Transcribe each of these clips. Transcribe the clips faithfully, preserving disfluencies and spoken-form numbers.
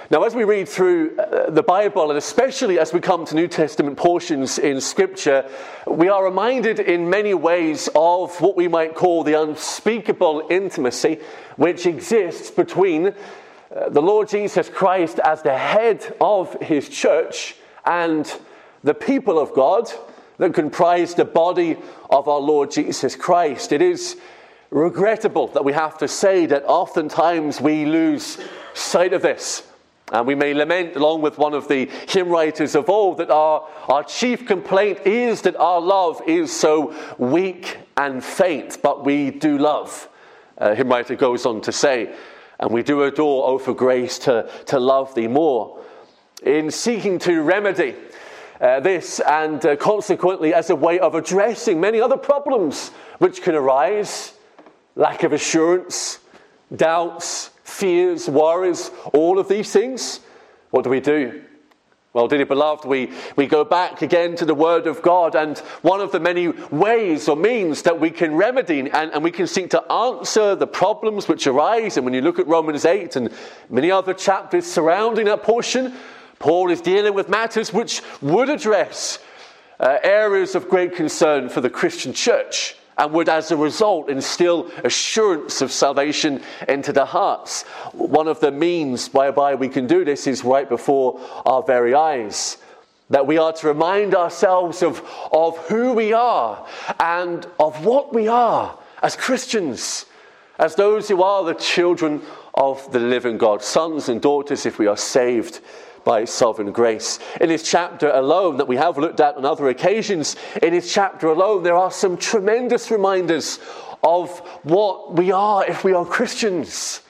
Now, as we read through uh, the Bible, and especially as we come to New Testament portions in Scripture, we are reminded in many ways of what we might call the unspeakable intimacy which exists between uh, the Lord Jesus Christ as the head of his church and the people of God that comprise the body of our Lord Jesus Christ. It is regrettable that we have to say that oftentimes we lose sight of this. And we may lament, along with one of the hymn writers of old, that our, our chief complaint is that our love is so weak and faint, but we do love. Uh, hymn writer goes on to say, and we do adore, oh, for grace to, to love thee more. In seeking to remedy uh, this, and uh, consequently as a way of addressing many other problems which can arise, lack of assurance, doubts, fears, worries, all of these things, what do we do? Well, dearly beloved, we, we go back again to the Word of God, and one of the many ways or means that we can remedy and, and we can seek to answer the problems which arise, and when you look at Romans eight and many other chapters surrounding that portion, Paul is dealing with matters which would address uh, areas of great concern for the Christian church, and would, as a result, instill assurance of salvation into the hearts. One of the means whereby we can do this is right before our very eyes. That we are to remind ourselves of, of who we are and of what we are as Christians, as those who are the children of the living God, sons and daughters if we are saved by sovereign grace. In this chapter alone that we have looked at on other occasions, in this chapter alone there are some tremendous reminders of what we are if we are Christians.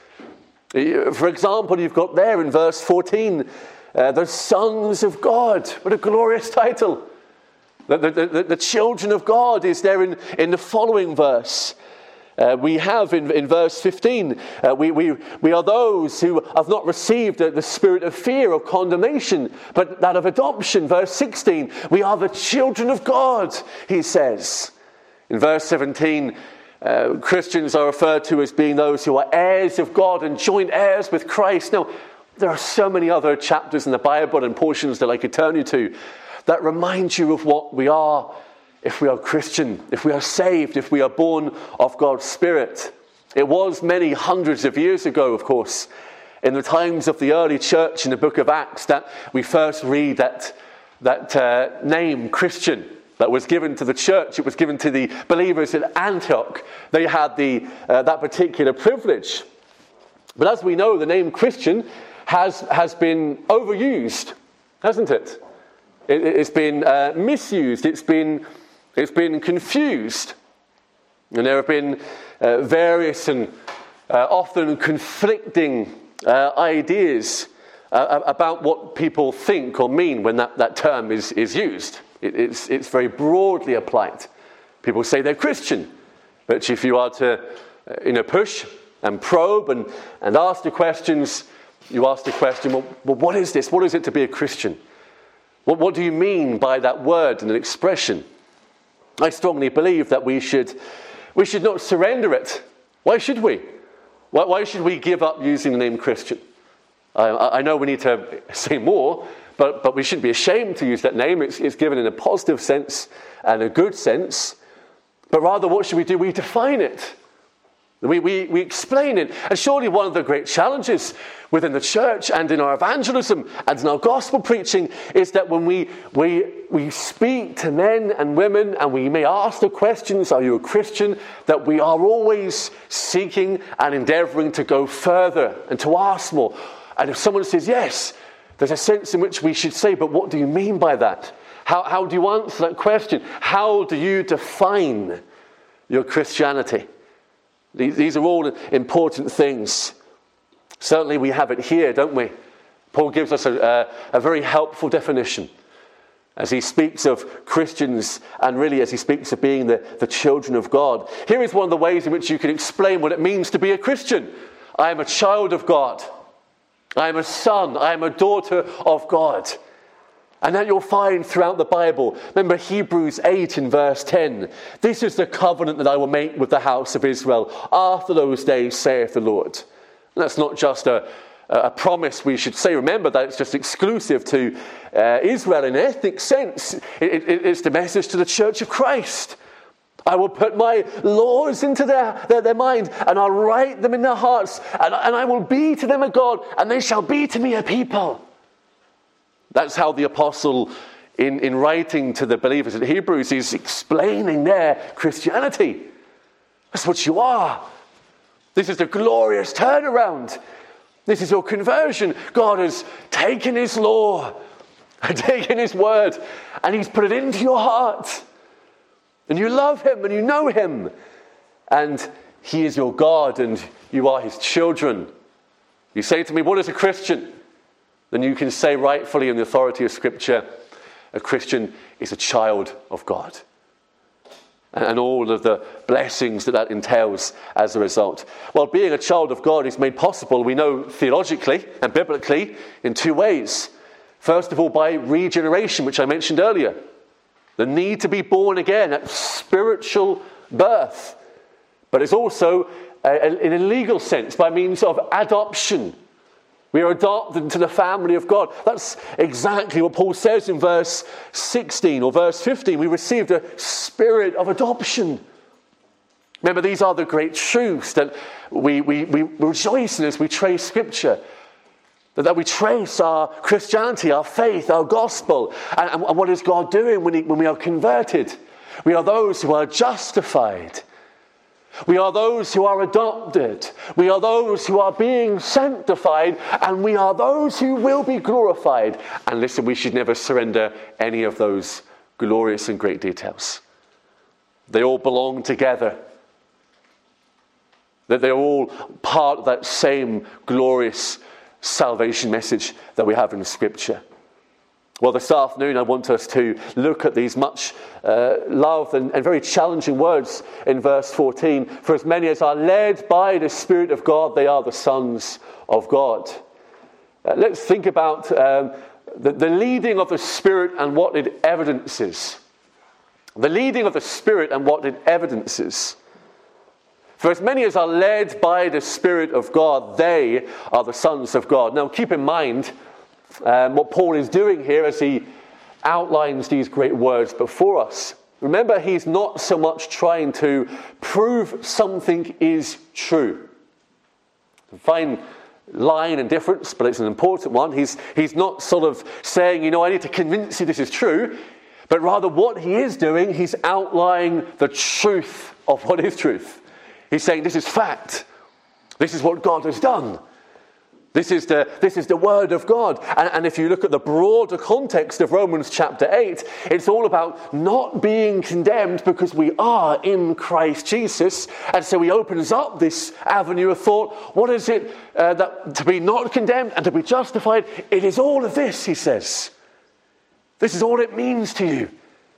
For example, you've got there in verse fourteen, uh, the sons of God. What a glorious title. The, the, the, the children of God is there in, in the following verse. Uh, we have in, in verse fifteen, uh, we, we, we are those who have not received the, the spirit of fear or condemnation, but that of adoption. Verse sixteen, we are the children of God, he says. In verse seventeen, uh, Christians are referred to as being those who are heirs of God and joint heirs with Christ. Now, there are so many other chapters in the Bible and portions that I could turn you to that remind you of what we are if we are Christian, if we are saved, if we are born of God's Spirit. It was many hundreds of years ago, of course, in the times of the early church in the book of Acts, that we first read that, that uh, name, Christian, that was given to the church. It was given to the believers at Antioch. They had the uh, that particular privilege. But as we know, the name Christian has, has been overused, hasn't it? it it's been uh, misused. It's been It's been confused, and there have been uh, various and uh, often conflicting uh, ideas uh, about what people think or mean when that, that term is, is used. It, it's, it's very broadly applied. People say they're Christian, but if you are to uh, you know, push and probe and, and ask the questions, you ask the question, well, well, what is this? What is it to be a Christian? What, what do you mean by that word and an expression? I strongly believe that we should we should not surrender it. Why should we? Why, why should we give up using the name Christian? I, I know we need to say more, but, but we shouldn't be ashamed to use that name. It's, it's given in a positive sense and a good sense. But rather, what should we do? We define it. We, we, we explain it. And surely one of the great challenges within the church and in our evangelism and in our gospel preaching is that when we, we, we speak to men and women and we may ask the questions, are you a Christian? That we are always seeking and endeavouring to go further and to ask more. And if someone says yes, there's a sense in which we should say, but what do you mean by that? How, how do you answer that question? How do you define your Christianity? These are all important things. Certainly we have it here, don't we? Paul gives us a, a, a very helpful definition as he speaks of Christians and really as he speaks of being the, the children of God. Here is one of the ways in which you can explain what it means to be a Christian. I am a child of God. I am a son. I am a daughter of God. And that you'll find throughout the Bible. Remember Hebrews eight in verse ten. This is the covenant that I will make with the house of Israel after those days, saith the Lord. And that's not just a, a promise we should say. Remember that it's just exclusive to uh, Israel in an ethnic sense. It, it, it's the message to the Church of Christ. I will put my laws into their, their, their mind, and I'll write them in their hearts, and, and I will be to them a God, and they shall be to me a people. That's how the apostle, in, in writing to the believers in Hebrews, is explaining their Christianity. That's what you are. This is the glorious turnaround. This is your conversion. God has taken his law, taken his word, and he's put it into your heart. And you love him and you know him. And he is your God and you are his children. You say to me, what is a Christian? Then you can say rightfully in the authority of Scripture, a Christian is a child of God. And all of the blessings that that entails as a result. Well, being a child of God is made possible, we know theologically and biblically, in two ways. First of all, by regeneration, which I mentioned earlier. The need to be born again, that spiritual birth. But it's also, uh, in a legal sense, by means of adoption. We are adopted into the family of God. That's exactly what Paul says in verse sixteen or verse fifteen. We received a spirit of adoption. Remember, these are the great truths that we, we, we rejoice in as we trace Scripture. That, that we trace our Christianity, our faith, our gospel. And, and what is God doing when, he, when we are converted? We are those who are justified. We are those who are adopted. We are those who are being sanctified. And we are those who will be glorified. And listen, we should never surrender any of those glorious and great details. They all belong together. That they're all part of that same glorious salvation message that we have in Scripture. Well, this afternoon I want us to look at these much uh, loved and, and very challenging words in verse fourteen. For as many as are led by the Spirit of God, they are the sons of God. Uh, let's think about um, the, the leading of the Spirit and what it evidences. The leading of the Spirit and what it evidences. For as many as are led by the Spirit of God, they are the sons of God. Now keep in mind um, what Paul is doing here as he outlines these great words before us. Remember, he's not so much trying to prove something is true. Fine line and difference, but it's an important one. He's, he's not sort of saying, you know, I need to convince you this is true. But rather what he is doing, he's outlining the truth of what is truth. He's saying this is fact. This is what God has done. This is the, this is the word of God. And, and if you look at the broader context of Romans chapter eight, it's all about not being condemned because we are in Christ Jesus. And so he opens up this avenue of thought. What is it uh, that to be not condemned and to be justified? It is all of this, he says. This is all it means to you.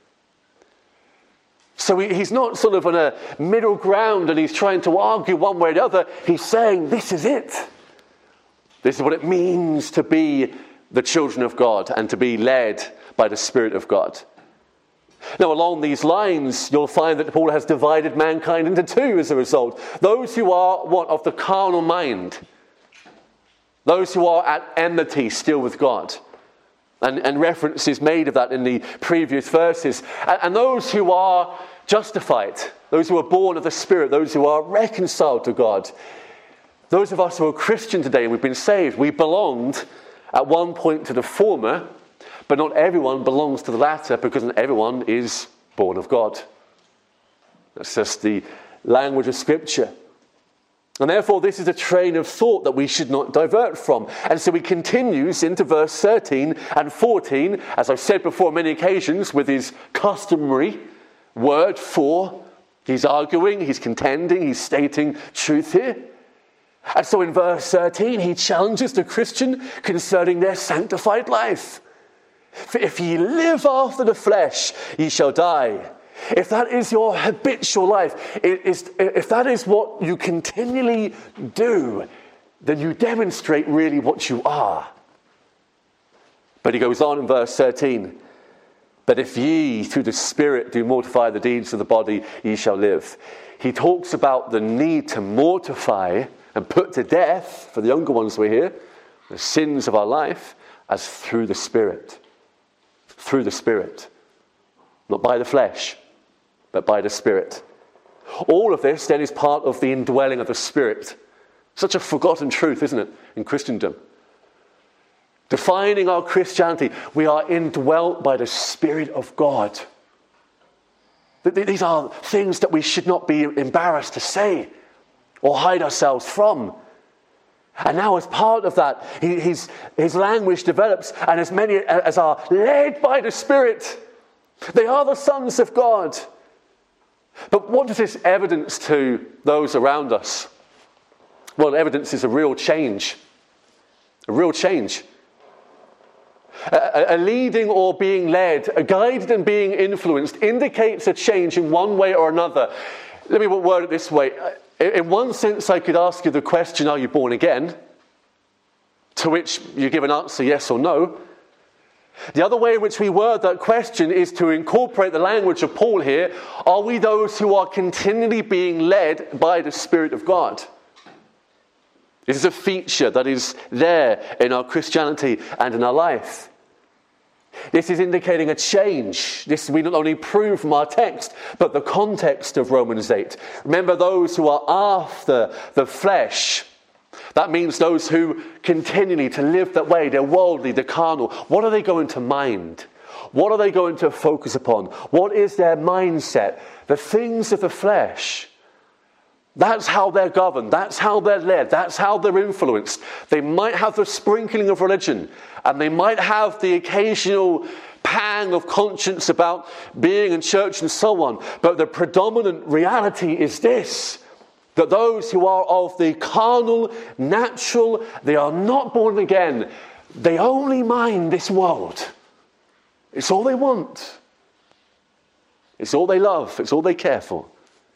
So he, he's not sort of on a middle ground and he's trying to argue one way or the other. He's saying this is it. This is what it means to be the children of God and to be led by the Spirit of God. Now, along these lines, you'll find that Paul has divided mankind into two as a result. Those who are, what, of the carnal mind. Those who are at enmity still with God. And, and reference is made of that in the previous verses. And, and those who are justified, those who are born of the Spirit, those who are reconciled to God. Those of us who are Christian today and we've been saved, we belonged at one point to the former, but not everyone belongs to the latter because not everyone is born of God. That's just the language of Scripture. And therefore, this is a train of thought that we should not divert from. And so he continues into verse thirteen and fourteen, as I've said before on many occasions, with his customary word for. He's arguing, he's contending, he's stating truth here. And so in verse thirteen, he challenges the Christian concerning their sanctified life. For if ye live after the flesh, ye shall die. If that is your habitual life, if that is what you continually do, then you demonstrate really what you are. But he goes on in verse thirteen, but if ye through the Spirit do mortify the deeds of the body, ye shall live. He talks about the need to mortify and put to death, for the younger ones we're here, the sins of our life as through the Spirit. Through the Spirit. Not by the flesh, but by the Spirit. All of this then is part of the indwelling of the Spirit. Such a forgotten truth, isn't it, in Christendom? Defining our Christianity, we are indwelt by the Spirit of God. These are things that we should not be embarrassed to say or hide ourselves from. And now as part of that, his, his language develops, and as many as are led by the Spirit, they are the sons of God. But what does this evidence to those around us? Well, evidence is a real change. A real change. A, a leading or being led, a guided and being influenced indicates a change in one way or another. Let me word it this way. In one sense, I could ask you the question, are you born again? To which you give an answer, yes or no. The other way in which we word that question is to incorporate the language of Paul here. Are we those who are continually being led by the Spirit of God? This is a feature that is there in our Christianity and in our life. This is indicating a change. This we not only prove from our text, but the context of Romans eight. Remember, those who are after the flesh. That means those who continually to live that way, they're worldly, they're carnal. What are they going to mind? What are they going to focus upon? What is their mindset? The things of the flesh. That's how they're governed. That's how they're led. That's how they're influenced. They might have the sprinkling of religion, and they might have the occasional pang of conscience about being in church and so on. But the predominant reality is this, that those who are of the carnal, natural, they are not born again. They only mind this world. It's all they want. It's all they love. It's all they care for.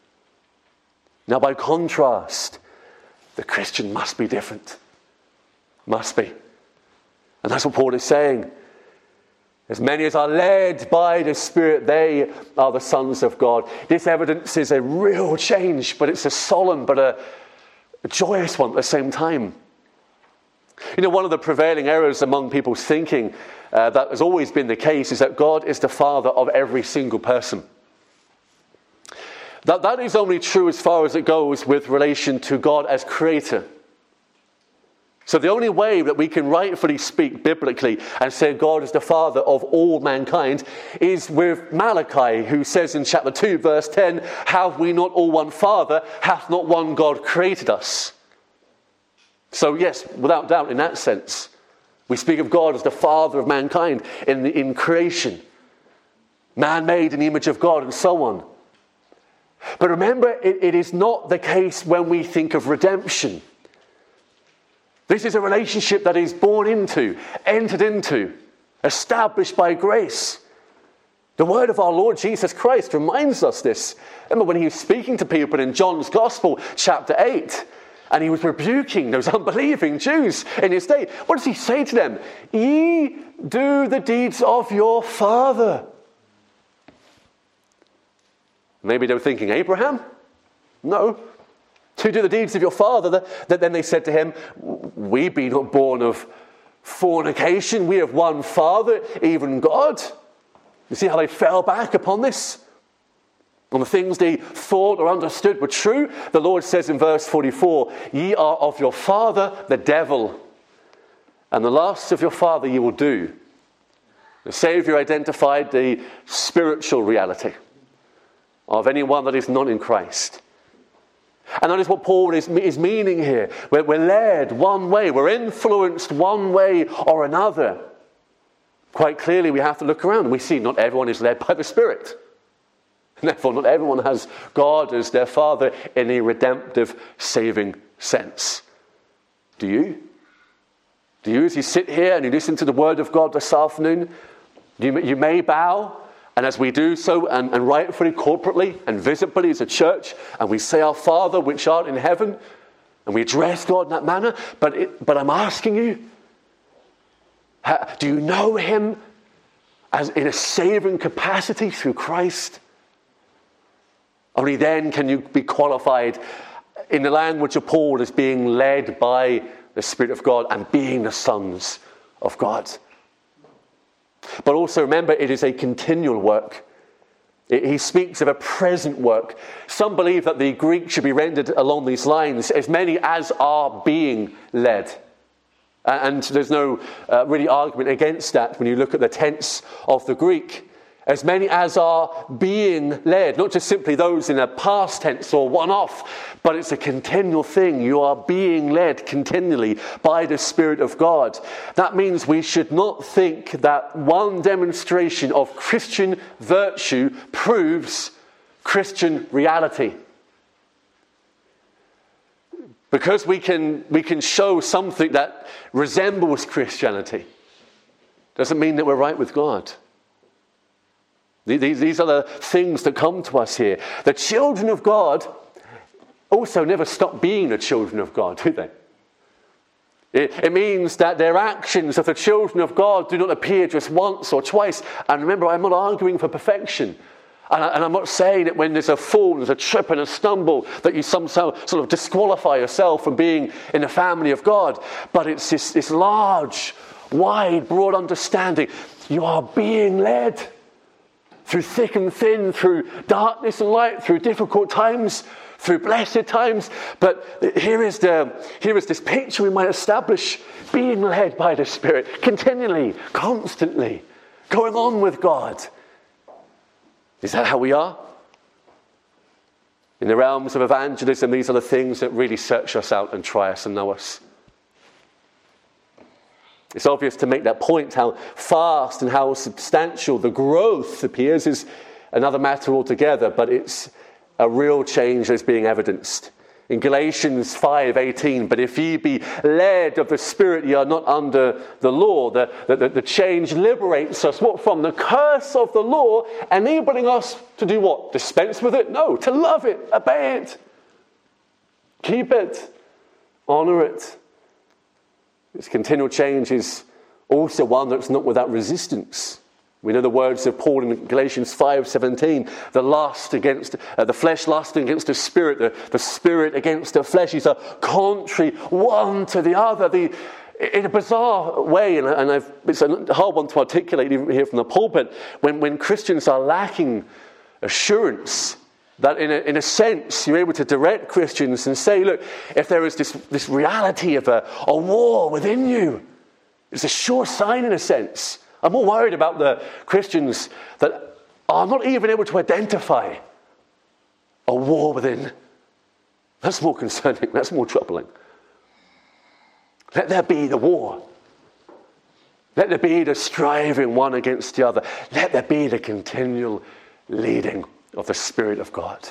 Now, by contrast, the Christian must be different. Must be. And that's what Paul is saying. As many as are led by the Spirit, they are the sons of God. This evidence is a real change, but it's a solemn but a, a joyous one at the same time. You know, one of the prevailing errors among people's thinking uh, that has always been the case is that God is the Father of every single person. That, that is only true as far as it goes with relation to God as creator. So the only way that we can rightfully speak biblically and say God is the Father of all mankind is with Malachi, who says in chapter two, verse ten, have we not all one Father? Hath not one God created us? So yes, without doubt in that sense, we speak of God as the Father of mankind in, the, in creation. Man made in the image of God and so on. But remember, it, it is not the case when we think of redemption. This is a relationship that is born into, entered into, established by grace. The word of our Lord Jesus Christ reminds us this. Remember when he was speaking to people in John's Gospel, chapter eight, and he was rebuking those unbelieving Jews in his day. What does he say to them? Ye do the deeds of your father. Maybe they were thinking, Abraham? No. To do the deeds of your father. That then they said to him, we be not born of fornication. We have one Father, even God. You see how they fell back upon this? On the things they thought or understood were true. The Lord says in verse forty-four, ye are of your father, the devil, and the lusts of your father you will do. The Saviour identified the spiritual reality of anyone that is not in Christ. And that is what Paul is, is meaning here. We're, we're led one way. We're influenced one way or another. Quite clearly we have to look around and we see not everyone is led by the Spirit. And therefore not everyone has God as their Father in a redemptive, saving sense. Do you? Do you, as you sit here and you listen to the Word of God this afternoon, you, you may bow. And as we do so, and, and rightfully, corporately, and visibly as a church, and we say, our Father, which art in heaven, and we address God in that manner, but it, but I'm asking you, how, do you know him as in a saving capacity through Christ? Only then can you be qualified, in the language of Paul, as being led by the Spirit of God and being the sons of God. But also remember, it is a continual work. He speaks of a present work. Some believe that the Greek should be rendered along these lines, as many as are being led. And there's no uh, really argument against that when you look at the tense of the Greek. As many as are being led, not just simply those in a past tense or one-off, but it's a continual thing. You are being led continually by the Spirit of God. That means we should not think that one demonstration of Christian virtue proves Christian reality. Because we can, we can show something that resembles Christianity doesn't mean that we're right with God. These, these are the things that come to us here. The children of God also never stop being the children of God, do they? It, it means that their actions of the children of God do not appear just once or twice. And remember, I'm not arguing for perfection. And, I, and I'm not saying that when there's a fall, there's a trip and a stumble, that you somehow sort of disqualify yourself from being in the family of God. But it's this, this large, wide, broad understanding. You are being led. Through thick and thin, through darkness and light, through difficult times, through blessed times. But here is the here is this picture we might establish, being led by the Spirit, continually, constantly, going on with God. Is that how we are? In the realms of evangelism, these are the things that really search us out and try us and know us. It's obvious to make that point how fast and how substantial the growth appears is another matter altogether, but it's a real change that's being evidenced. In Galatians five eighteen, but if ye be led of the Spirit, ye are not under the law. The, the, the change liberates us, what, from the curse of the law, enabling us to do what? Dispense with it? No, to love it, obey it, keep it, honor it. This continual change is also one that's not without resistance. We know the words of Paul in Galatians five seventeen, the lust against, uh, the flesh lusting against the spirit, the, the spirit against the flesh. These are contrary one to the other. The, in a bizarre way, and, and I've, it's a hard one to articulate even here from the pulpit, when, when Christians are lacking assurance, that in a, in a sense, you're able to direct Christians and say, look, if there is this, this reality of a, a war within you, it's a sure sign in a sense. I'm more worried about the Christians that are not even able to identify a war within. That's more concerning. That's more troubling. Let there be the war. Let there be the striving one against the other. Let there be the continual leading of the Spirit of God.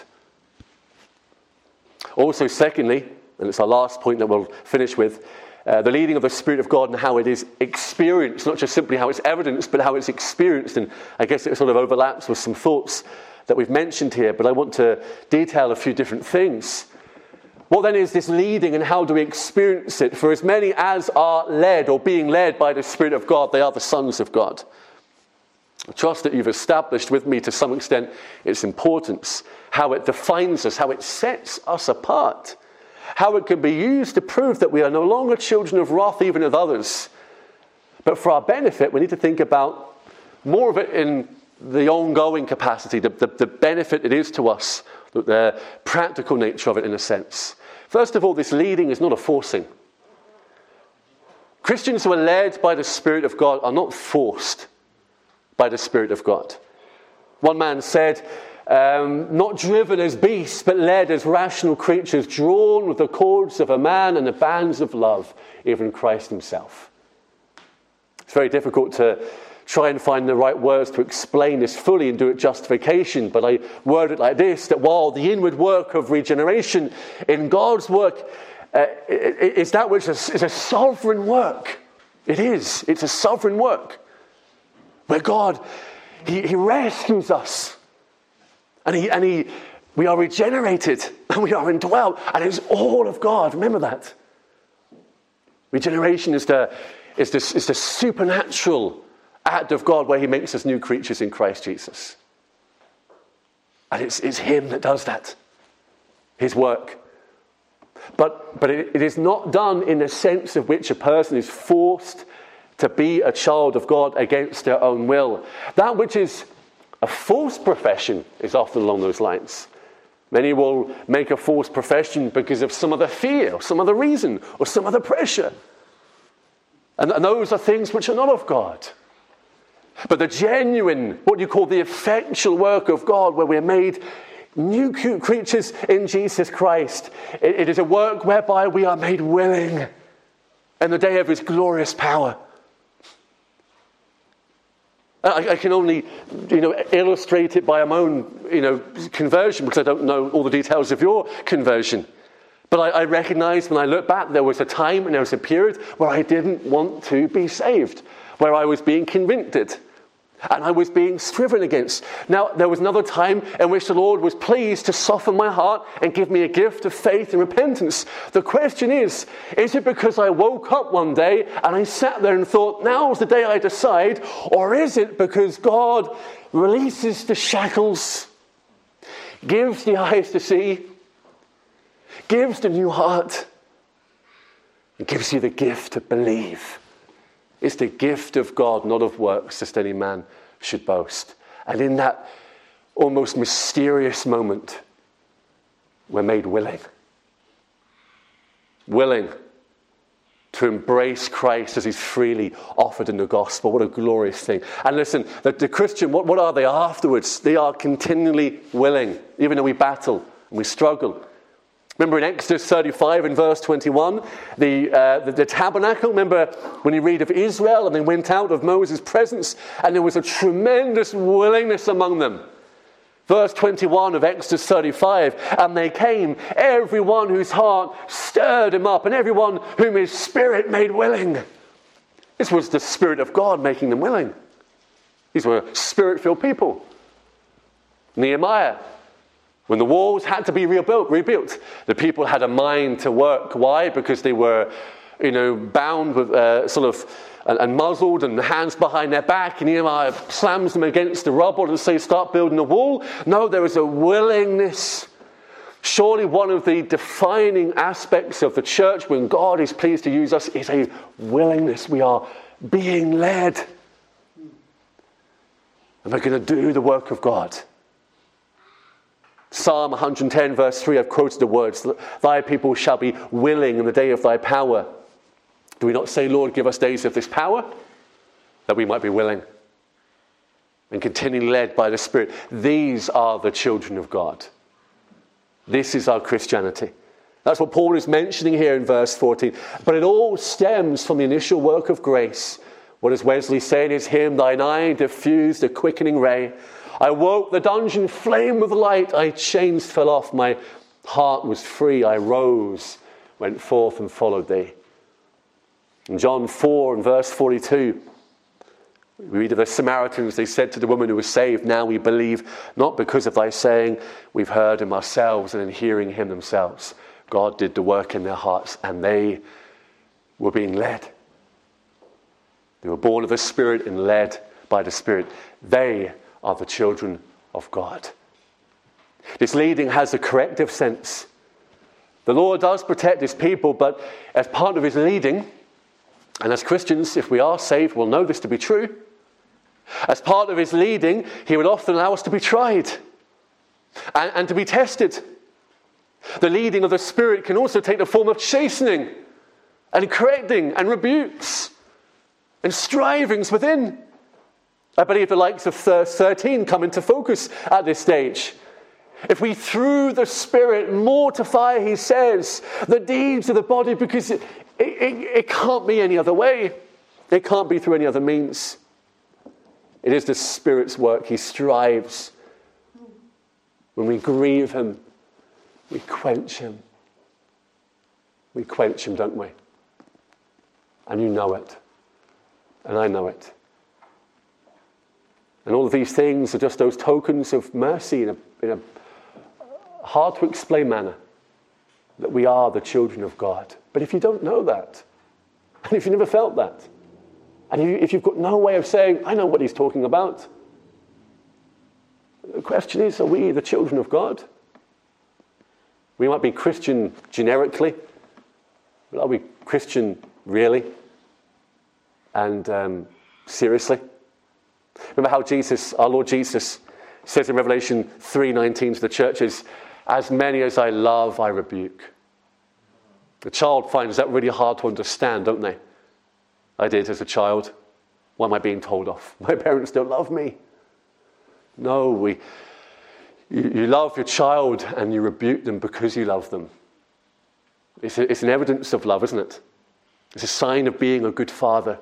Also, secondly, and it's our last point that we'll finish with, uh, the leading of the Spirit of God and how it is experienced, not just simply how it's evidenced, but how it's experienced. And I guess it sort of overlaps with some thoughts that we've mentioned here, but I want to detail a few different things. What then is this leading, and how do we experience it? For as many as are led or being led by the Spirit of God, they are the sons of God. I trust that you've established with me to some extent its importance, how it defines us, how it sets us apart, how it can be used to prove that we are no longer children of wrath even of others. But for our benefit, we need to think about more of it in the ongoing capacity, the, the, the benefit it is to us, the practical nature of it in a sense. First of all, this leading is not a forcing. Christians who are led by the Spirit of God are not forced by the Spirit of God. One man said, um, not driven as beasts, but led as rational creatures, drawn with the cords of a man and the bands of love, even Christ himself. It's very difficult to try and find the right words to explain this fully and do it justification, but I word it like this, that while the inward work of regeneration in God's work uh, is that which is, is a sovereign work. It is. It's a sovereign work. Where God, he, he rescues us, and he and he, we are regenerated, and we are indwelt, and it's all of God. Remember that. Regeneration is the is the is the supernatural act of God, where He makes us new creatures in Christ Jesus, and it's it's Him that does that, His work. But, but it, it is not done in the sense of which a person is forced to be a child of God against their own will. That which is a false profession is often along those lines. Many will make a false profession because of some other fear, or some other reason, or some other pressure. And, and those are things which are not of God. But the genuine, what you call the effectual work of God, where we're made new creatures in Jesus Christ, it, it is a work whereby we are made willing in the day of his glorious power. I, I can only, you know, illustrate it by my own, you know, conversion, because I don't know all the details of your conversion. But I, I recognize when I look back, there was a time and there was a period where I didn't want to be saved, where I was being convicted and I was being striven against. Now, there was another time in which the Lord was pleased to soften my heart and give me a gift of faith and repentance. The question is, is it because I woke up one day and I sat there and thought, now's the day I decide, or is it because God releases the shackles, gives the eyes to see, gives the new heart, and gives you the gift to believe? It's the gift of God, not of works, lest any man should boast. And in that almost mysterious moment, we're made willing. Willing to embrace Christ as he's freely offered in the gospel. What a glorious thing. And listen, the, the Christian, what, what are they afterwards? They are continually willing, even though we battle and we struggle. Remember in Exodus thirty-five and verse twenty-one, the, uh, the, the tabernacle, remember when you read of Israel and they went out of Moses' presence and there was a tremendous willingness among them. Verse twenty-one of Exodus thirty-five, and they came, everyone whose heart stirred him up and everyone whom his spirit made willing. This was the Spirit of God making them willing. These were spirit-filled people. Nehemiah, when the walls had to be rebuilt, rebuilt, the people had a mind to work. Why? Because they were, you know, bound with uh, sort of and, and muzzled and hands behind their back. And Nehemiah slams them against the rubble and says, "Start building a wall." No, there is a willingness. Surely one of the defining aspects of the church when God is pleased to use us is a willingness. We are being led, and we're going to do the work of God. Psalm one hundred ten verse three, I've quoted the words, "Thy people shall be willing in the day of thy power." Do we not say, "Lord, give us days of this power," that we might be willing and continually led by the Spirit? These are the children of God. This is our Christianity. That's what Paul is mentioning here in verse fourteen. But it all stems from the initial work of grace. What does Wesley say in his hymn? "Thine eye diffused a quickening ray. I woke, the dungeon flamed with light. I chains fell off, my heart was free. I rose, went forth and followed thee." In John four and verse forty-two, we read of the Samaritans. They said to the woman who was saved, "Now we believe, not because of thy saying, we've heard him ourselves," and in hearing him themselves, God did the work in their hearts, and they were being led. They were born of the Spirit and led by the Spirit. They are the children of God. This leading has a corrective sense. The Lord does protect his people, but as part of his leading, and as Christians, if we are saved, we'll know this to be true. As part of his leading, he would often allow us to be tried and, and to be tested. The leading of the Spirit can also take the form of chastening and correcting and rebukes and strivings within. I believe the likes of verse thirteen come into focus at this stage. If we through the Spirit mortify, he says, the deeds of the body, because it, it, it, it can't be any other way. It can't be through any other means. It is the Spirit's work. He strives. When we grieve him, we quench him. We quench him, don't we? And you know it. And I know it. And all of these things are just those tokens of mercy in a, in a hard to explain manner, that we are the children of God. But if you don't know that, and if you never felt that, and if you've got no way of saying, "I know what he's talking about," the question is, are we the children of God? We might be Christian generically, but are we Christian really? And um, seriously? Remember how Jesus, our Lord Jesus, says in Revelation three nineteen to the churches, as many as I love, I rebuke. The child finds that really hard to understand, don't they? I did as a child. Why am I being told off? My parents don't love me. No, we, you, you love your child and you rebuke them because you love them. It's, a, it's an evidence of love, isn't it? It's a sign of being a good father.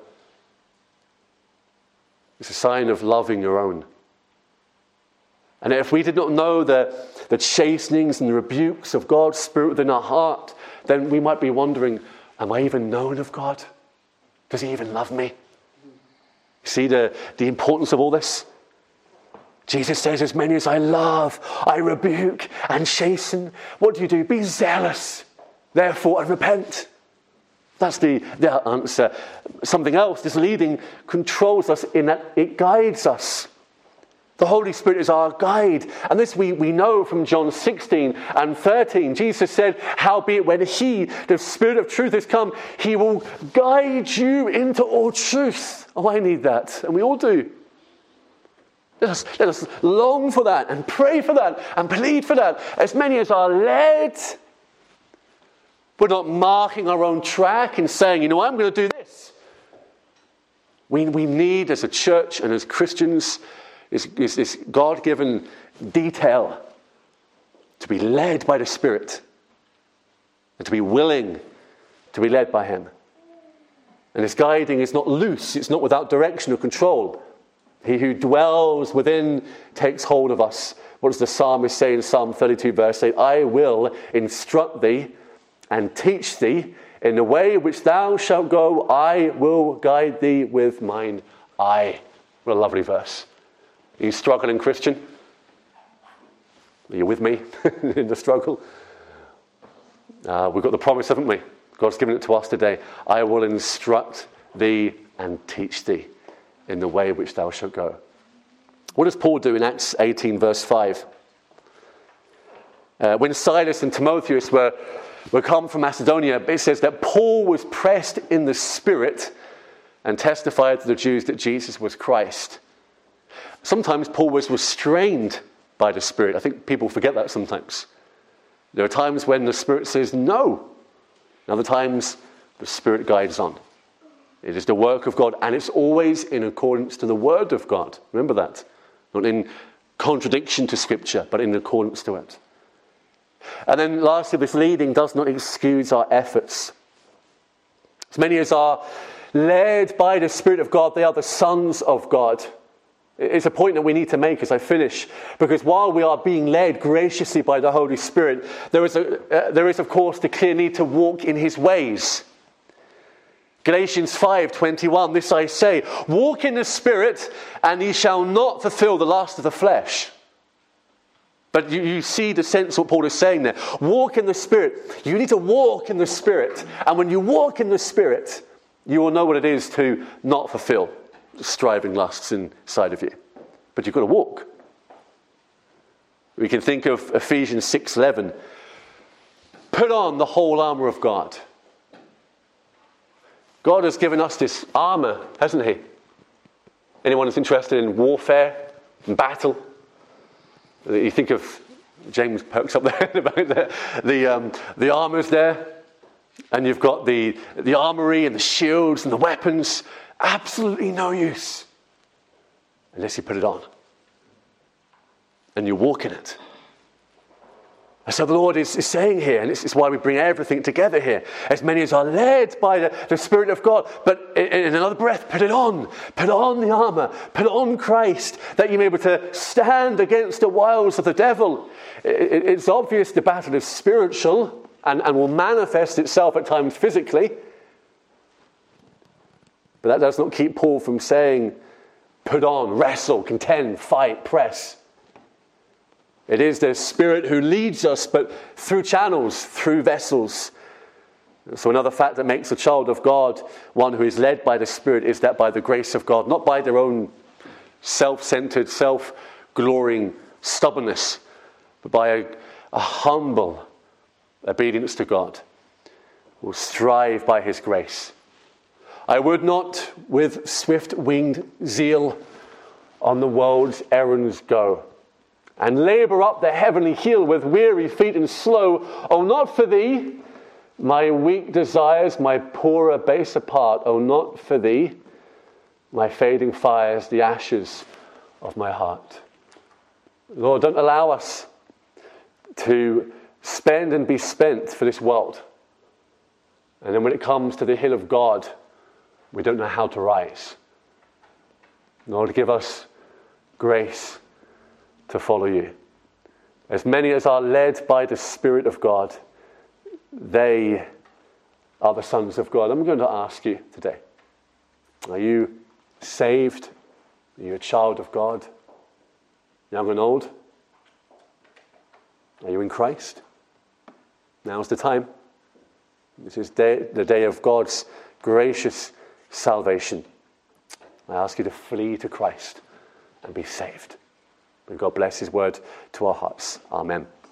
It's a sign of loving your own. And if we did not know the, the chastenings and the rebukes of God's Spirit within our heart, then we might be wondering, am I even known of God? Does he even love me? See the, the importance of all this? Jesus says, as many as I love, I rebuke and chasten. What do you do? Be zealous, therefore, and repent. That's the, the answer. Something else, this leading controls us in that it guides us. The Holy Spirit is our guide. And this we, we know from John sixteen and thirteen. Jesus said, howbeit when he, the Spirit of truth, has come, he will guide you into all truth. Oh, I need that. And we all do. Let us, let us long for that and pray for that and plead for that. As many as are led. We're not marking our own track and saying, you know, I'm going to do this. We, we need, as a church and as Christians, is, is this God-given detail to be led by the Spirit and to be willing to be led by him. And his guiding is not loose. It's not without direction or control. He who dwells within takes hold of us. What does the psalmist say in Psalm thirty-two verse eight? I will instruct thee and teach thee in the way which thou shalt go. I will guide thee with mine eye. What a lovely verse. Are you struggling, Christian? Are you with me in the struggle? Uh, we've got the promise, haven't we? God's given it to us today. I will instruct thee and teach thee in the way which thou shalt go. What does Paul do in Acts eighteen verse five? Uh, when Silas and Timotheus were, were come from Macedonia, it says that Paul was pressed in the Spirit and testified to the Jews that Jesus was Christ. Sometimes Paul was restrained by the Spirit. I think people forget that sometimes. There are times when the Spirit says no. And other times the Spirit guides on. It is the work of God, and it's always in accordance to the Word of God. Remember that. Not in contradiction to Scripture, but in accordance to it. And then lastly, this leading does not excuse our efforts. As many as are led by the Spirit of God, they are the sons of God. It's a point that we need to make as I finish, because while we are being led graciously by the Holy Spirit, there is, a, uh, there is of course the clear need to walk in his ways. Galatians five twenty-one, this I say, walk in the Spirit, and ye shall not fulfill the lust of the flesh. But you, you see the sense of what Paul is saying there. Walk in the Spirit. You need to walk in the Spirit. And when you walk in the Spirit, you will know what it is to not fulfill the striving lusts inside of you. But you've got to walk. We can think of Ephesians six eleven. Put on the whole armour of God. God has given us this armour, hasn't he? Anyone who's interested in warfare and battle? You think of James perks up there about the the, um, the armours there, and you've got the the armoury and the shields and the weapons. Absolutely no use unless you put it on and you walk in it. And so the Lord is, is saying here, and this is why we bring everything together here, as many as are led by the, the Spirit of God, but in, in another breath, put it on. Put on the armour. Put on Christ, that you may be able to stand against the wiles of the devil. It, it, it's obvious the battle is spiritual and, and will manifest itself at times physically. But that does not keep Paul from saying, put on, wrestle, contend, fight, press. It is the Spirit who leads us, but through channels, through vessels. So another fact that makes a child of God one who is led by the Spirit is that by the grace of God, not by their own self-centered, self-glorying stubbornness, but by a, a humble, obedience to God, will strive by his grace. I would not with swift-winged zeal on the world's errands go, and labour up the heavenly hill with weary feet and slow. Oh, not for thee, my weak desires, my poorer, baser part. Oh, not for thee, my fading fires, the ashes of my heart. Lord, don't allow us to spend and be spent for this world. And then when it comes to the hill of God, we don't know how to rise. Lord, give us grace to follow you. As many as are led by the Spirit of God, they are the sons of God. I'm going to ask you today, are you saved? Are you a child of God? Young and old? Are you in Christ? Now's the time. This is day, the day of God's gracious salvation. I ask you to flee to Christ and be saved. May God bless his word to our hearts. Amen.